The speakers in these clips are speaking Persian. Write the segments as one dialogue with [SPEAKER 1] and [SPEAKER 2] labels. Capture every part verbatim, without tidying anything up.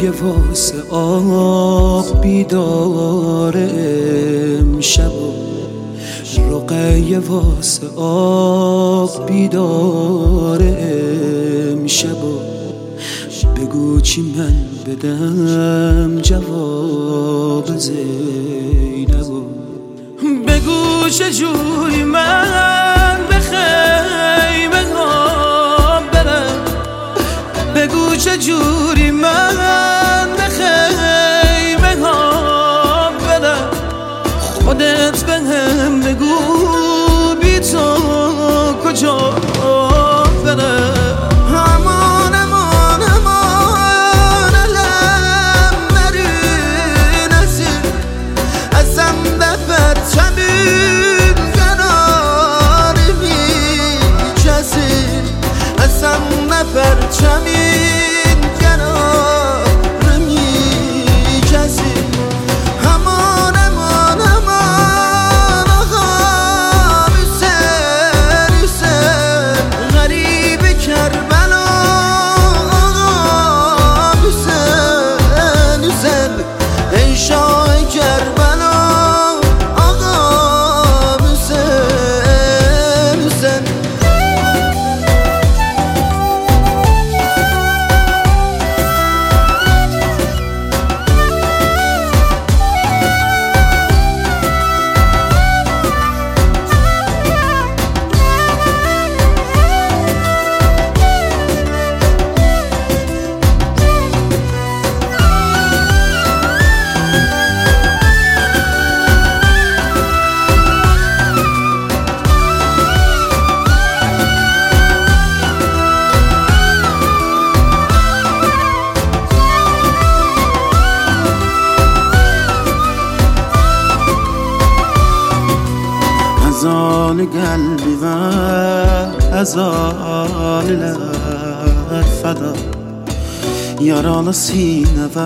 [SPEAKER 1] واسه آب بیدار امشب رقیه واسه آب بیدار امشب بگو چی من بدم جواب زینبو بگو چجوری من به خیمه ها برم بگو چجوری من به خیمه ها برم خودت به هم بگو بی تو کجا برم پرچمین کنار می کسی همان همان همان آقا حسین حسین غریب کربلا آقا حسین حسین ای شاه کربلا آقا حسین حسین از آن قلبی و از آن لب فدا یارال سینه و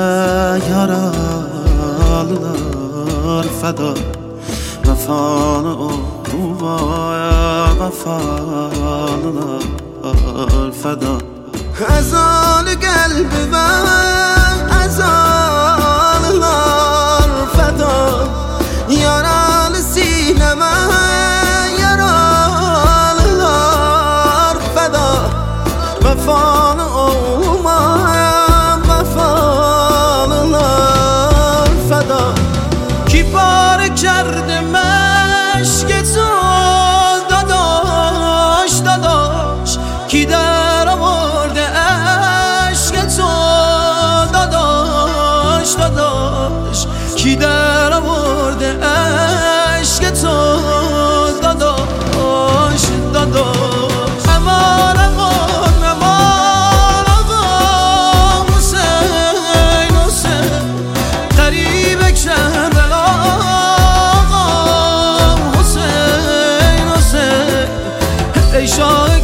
[SPEAKER 1] یارالlar فدا وفان او و وفالlar فدا از آن قلبی و از آنlar فدا یارال سینه و یارالlar فدا وفان اومم وفالlar فدا کی پاره کرده مشک تو داداش داداش کی در آورده عشق تو داداش داداش کی در آورده عشق تو داداش داداش امان امان امان آقا حسین حسین غریب کربلا آقا حسین حسین ای شاه